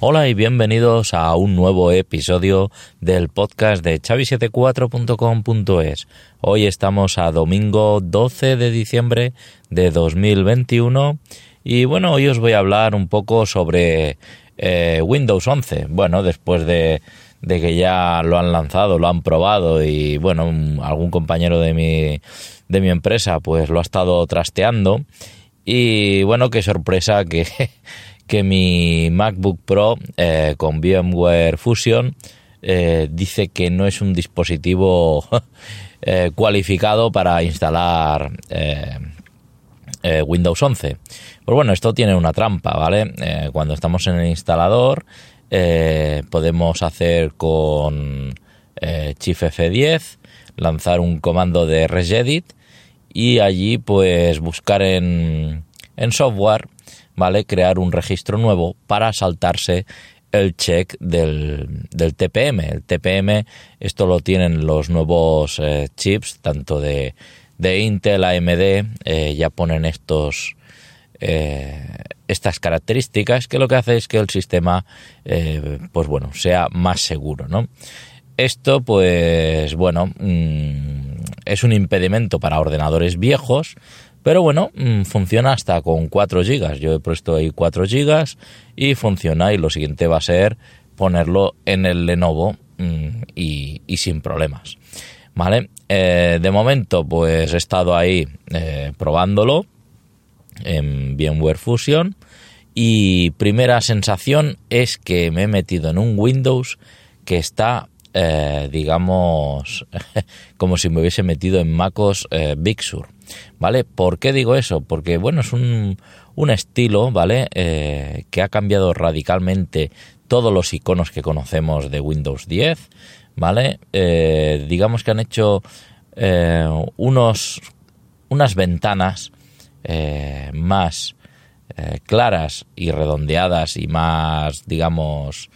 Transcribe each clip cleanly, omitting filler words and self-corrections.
Hola y bienvenidos a un nuevo episodio del podcast de xavi74.com.es. Hoy estamos a domingo 12 de diciembre de 2021 y bueno, hoy os voy a hablar un poco sobre Windows 11. Bueno, después de que ya lo han lanzado, lo han probado y bueno, algún compañero de mi empresa pues lo ha estado trasteando y bueno, qué sorpresa que mi MacBook Pro con VMware Fusion dice que no es un dispositivo cualificado para instalar Windows 11. Pues bueno, esto tiene una trampa, ¿vale? Cuando estamos en el instalador podemos hacer con Shift F10, lanzar un comando de regedit y allí pues buscar en software, ¿vale? Crear un registro nuevo para saltarse el check del TPM. El TPM, esto lo tienen los nuevos chips, tanto de Intel, AMD, ya ponen estas características que lo que hace es que el sistema pues bueno, sea más seguro, ¿no? Esto pues bueno, es un impedimento para ordenadores viejos, pero bueno, funciona hasta con 4 GB. Yo he puesto ahí 4 GB y funciona, y lo siguiente va a ser ponerlo en el Lenovo y sin problemas, ¿vale? De momento pues he estado ahí probándolo en VMware Fusion y primera sensación es que me he metido en un Windows que está digamos como si me hubiese metido en MacOS Big Sur, ¿vale? ¿Por qué digo eso? Porque bueno, es un estilo, ¿vale? Que ha cambiado radicalmente todos los iconos que conocemos de Windows 10, ¿vale? Digamos que han hecho unas ventanas más claras y redondeadas y más, digamos,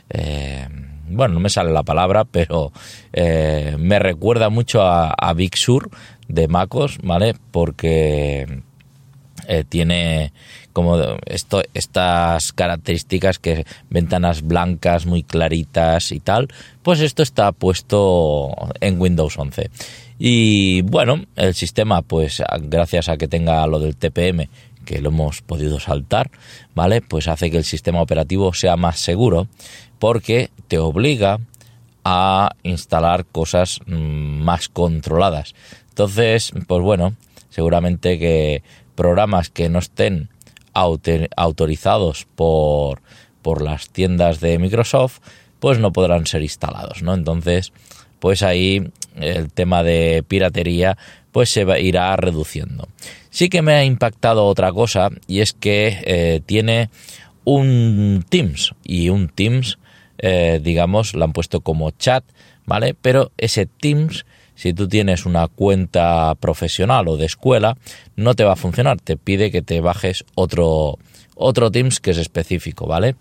bueno, no me sale la palabra, pero me recuerda mucho a Big Sur de MacOS, ¿vale? Porque tiene como estas características, que ventanas blancas muy claritas y tal, pues esto está puesto en Windows 11. Y bueno, el sistema, pues gracias a que tenga lo del TPM, que lo hemos podido saltar, ¿vale? Pues hace que el sistema operativo sea más seguro, porque te obliga a instalar cosas más controladas. Entonces, pues bueno, seguramente que programas que no estén autorizados por las tiendas de Microsoft, pues no podrán ser instalados, ¿no? Entonces, pues ahí el tema de piratería pues se irá reduciendo. Sí que me ha impactado otra cosa, y es que tiene un Teams, y un Teams digamos lo han puesto como chat, ¿vale? Pero ese Teams, si tú tienes una cuenta profesional o de escuela, no te va a funcionar, te pide que te bajes otro Teams que es específico, ¿vale?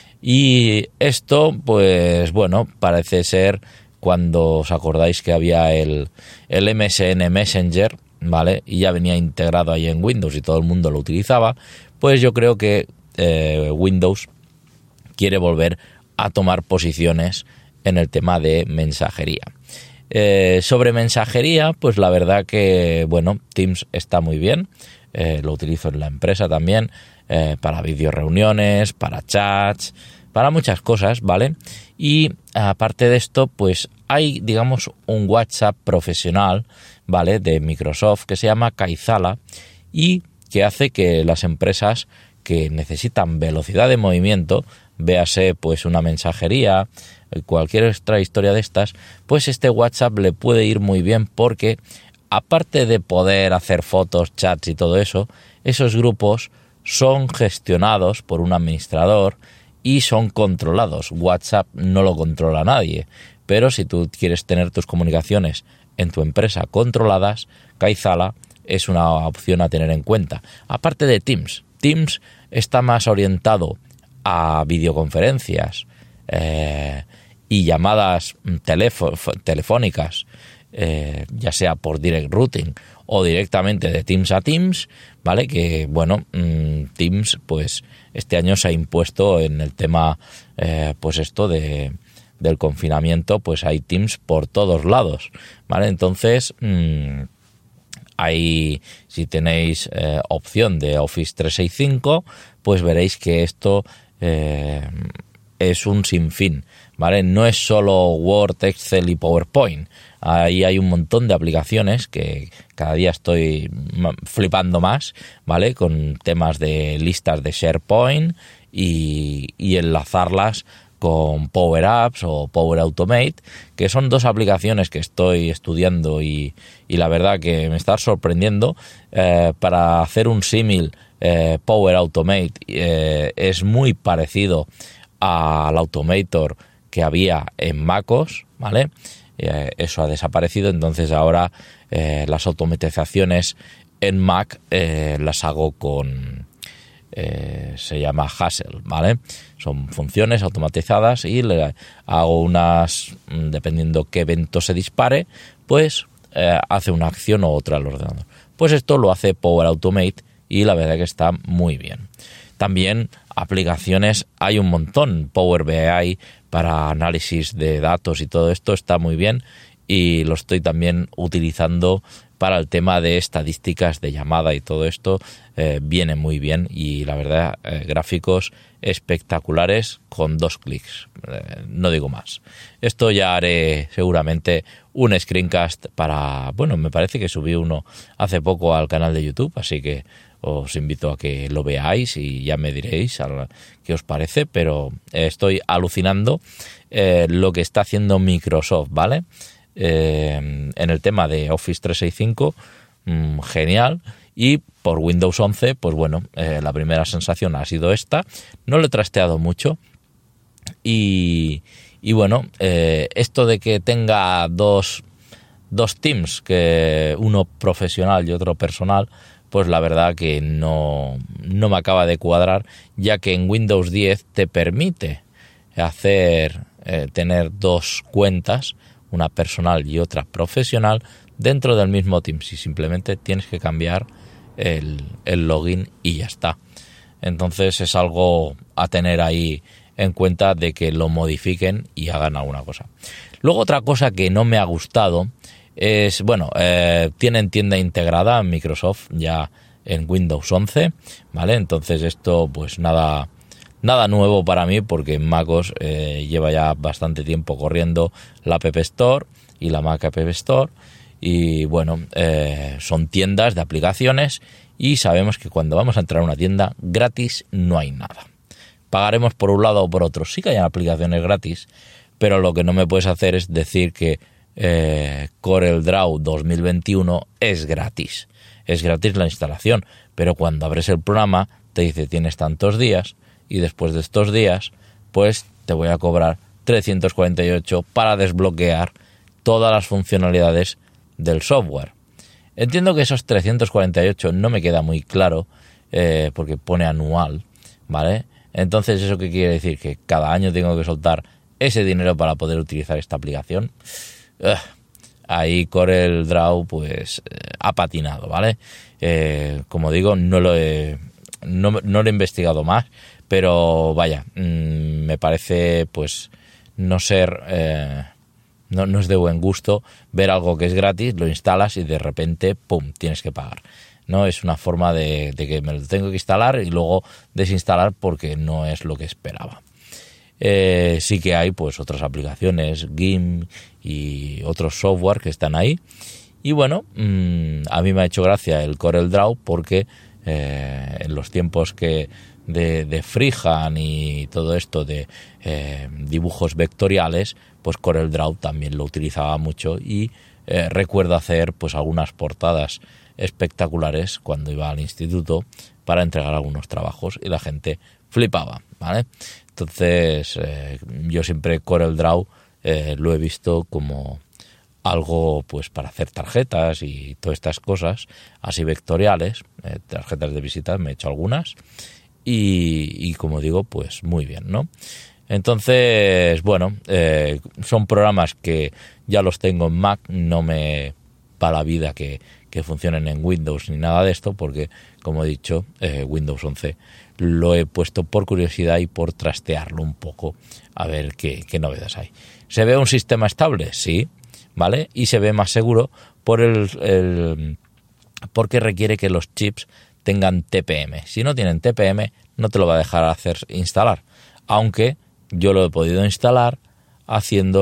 Y esto pues bueno, parece ser, cuando os acordáis que había el MSN Messenger, ¿vale? Y ya venía integrado ahí en Windows y todo el mundo lo utilizaba, pues yo creo que Windows quiere volver a tomar posiciones en el tema de mensajería. Sobre mensajería, pues la verdad que, bueno, Teams está muy bien, lo utilizo en la empresa también, para videoreuniones, para chats, para muchas cosas, ¿vale? Y aparte de esto, pues hay, digamos, un WhatsApp profesional, ¿vale? De Microsoft, que se llama Kaizala, y que hace que las empresas que necesitan velocidad de movimiento, véase pues una mensajería, cualquier otra historia de estas, pues este WhatsApp le puede ir muy bien, porque aparte de poder hacer fotos, chats y todo eso, esos grupos son gestionados por un administrador y son controlados. WhatsApp no lo controla nadie, pero si tú quieres tener tus comunicaciones en tu empresa controladas, Kaizala es una opción a tener en cuenta. Aparte de Teams, Teams está más orientado a videoconferencias y llamadas telefónicas ya sea por direct routing o directamente de Teams a Teams, ¿vale? Que bueno, Teams pues este año se ha impuesto en el tema pues esto del confinamiento, pues hay Teams por todos lados, ¿vale? Entonces ahí, si tenéis opción de Office 365, pues veréis que esto es un sinfín, ¿vale? No es solo Word, Excel y PowerPoint. Ahí hay un montón de aplicaciones que cada día estoy flipando más, ¿vale? Con temas de listas de SharePoint y enlazarlas con Power Apps o Power Automate, que son dos aplicaciones que estoy estudiando y la verdad que me está sorprendiendo. Para hacer un símil, Power Automate es muy parecido al Automator que había en MacOS, ¿vale? Eso ha desaparecido, entonces ahora las automatizaciones en Mac las hago con... se llama Hassel, ¿vale? Son funciones automatizadas y le hago unas, dependiendo qué evento se dispare, pues hace una acción u otra al ordenador. Pues esto lo hace Power Automate y la verdad que está muy bien. También aplicaciones hay un montón. Power BI para análisis de datos y todo esto está muy bien y lo estoy también utilizando para el tema de estadísticas de llamada y todo esto. Viene muy bien y la verdad gráficos espectaculares con 2 clics, no digo más. Esto ya haré seguramente un screencast para, bueno, me parece que subí uno hace poco al canal de YouTube, así que os invito a que lo veáis y ya me diréis qué os parece, pero estoy alucinando lo que está haciendo Microsoft, ¿vale? En el tema de Office 365, genial. Y por Windows 11, pues bueno, la primera sensación ha sido esta. No lo he trasteado mucho y bueno, esto de que tenga dos teams, que uno profesional y otro personal, pues la verdad que no me acaba de cuadrar, ya que en Windows 10 te permite tener 2 cuentas, una personal y otra profesional, dentro del mismo team. Si simplemente tienes que cambiar el login y ya está. Entonces es algo a tener ahí en cuenta, de que lo modifiquen y hagan alguna cosa. Luego otra cosa que no me ha gustado es, bueno, tienen tienda integrada en Microsoft ya en Windows 11, ¿vale? Entonces esto pues nada nuevo para mí, porque en MacOS lleva ya bastante tiempo corriendo la App Store y la Mac App Store. Y bueno, son tiendas de aplicaciones y sabemos que cuando vamos a entrar a una tienda gratis no hay nada. Pagaremos por un lado o por otro. Sí que hay aplicaciones gratis, pero lo que no me puedes hacer es decir que CorelDRAW 2021 es gratis. Es gratis la instalación, pero cuando abres el programa te dice tienes tantos días y después de estos días pues te voy a cobrar 348 para desbloquear todas las funcionalidades del software. Entiendo que esos 348 no me queda muy claro, porque pone anual, ¿vale? Entonces, ¿eso qué quiere decir? Que cada año tengo que soltar ese dinero para poder utilizar esta aplicación. Ahí CorelDRAW pues ha patinado, ¿vale? Como digo, no lo he investigado más, pero vaya, me parece pues no ser... No es de buen gusto ver algo que es gratis, lo instalas y de repente, ¡pum!, tienes que pagar. No es una forma de que me lo tengo que instalar y luego desinstalar porque no es lo que esperaba. Sí que hay pues otras aplicaciones, GIMP y otros software que están ahí. Y bueno, a mí me ha hecho gracia el CorelDRAW porque en los tiempos de freehand y todo esto de dibujos vectoriales, pues CorelDRAW también lo utilizaba mucho y recuerdo hacer pues algunas portadas espectaculares cuando iba al instituto para entregar algunos trabajos y la gente flipaba, ¿vale? Entonces yo siempre CorelDRAW lo he visto como algo pues para hacer tarjetas y todas estas cosas así vectoriales, tarjetas de visitas me he hecho algunas y como digo pues muy bien, ¿no? Entonces, bueno, son programas que ya los tengo en Mac, no me va la vida que funcionen en Windows ni nada de esto, porque, como he dicho, Windows 11 lo he puesto por curiosidad y por trastearlo un poco, a ver qué novedades hay. ¿Se ve un sistema estable? Sí, ¿vale? Y se ve más seguro porque requiere que los chips tengan TPM. Si no tienen TPM, no te lo va a dejar instalar, aunque yo lo he podido instalar haciendo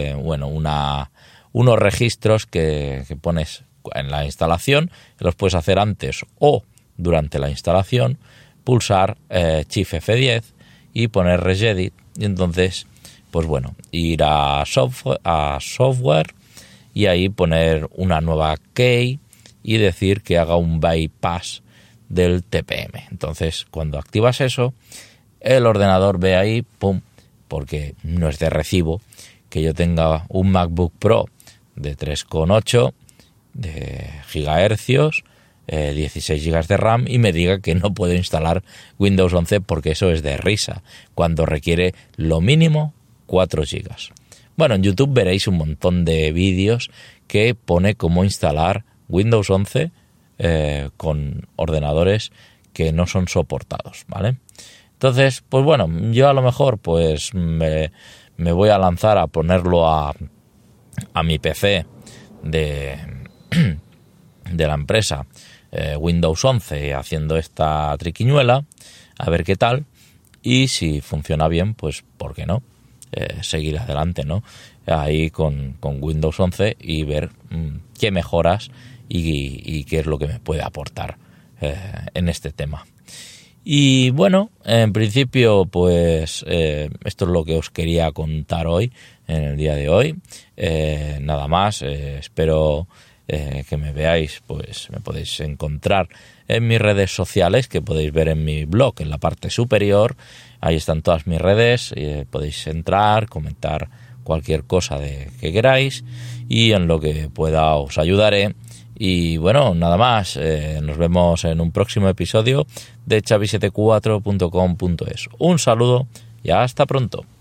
unos registros que pones en la instalación, los puedes hacer antes o durante la instalación, pulsar Shift F10 y poner Regedit, y entonces, pues bueno, ir a software y ahí poner una nueva key y decir que haga un bypass del TPM. Entonces, cuando activas eso, el ordenador ve ahí, pum, porque no es de recibo que yo tenga un MacBook Pro de 3,8 de gigahercios, 16 GB de RAM, y me diga que no puedo instalar Windows 11 porque eso es de risa, cuando requiere lo mínimo 4 GB. Bueno, en YouTube veréis un montón de vídeos que pone cómo instalar Windows 11 con ordenadores que no son soportados, ¿vale? Entonces, pues bueno, yo a lo mejor pues me voy a lanzar a ponerlo a mi PC de la empresa, Windows 11, haciendo esta triquiñuela, a ver qué tal, y si funciona bien, pues ¿por qué no? Seguir adelante, ¿no? Ahí con Windows 11 y ver qué mejoras y qué es lo que me puede aportar en este tema. Y bueno, en principio, pues esto es lo que os quería contar hoy, en el día de hoy. Nada más, espero que me veáis, pues me podéis encontrar en mis redes sociales, que podéis ver en mi blog, en la parte superior. Ahí están todas mis redes, podéis entrar, comentar cualquier cosa que queráis, y en lo que pueda os ayudaré. Y bueno, nada más, nos vemos en un próximo episodio de Xavi74.com.es. Un saludo y hasta pronto.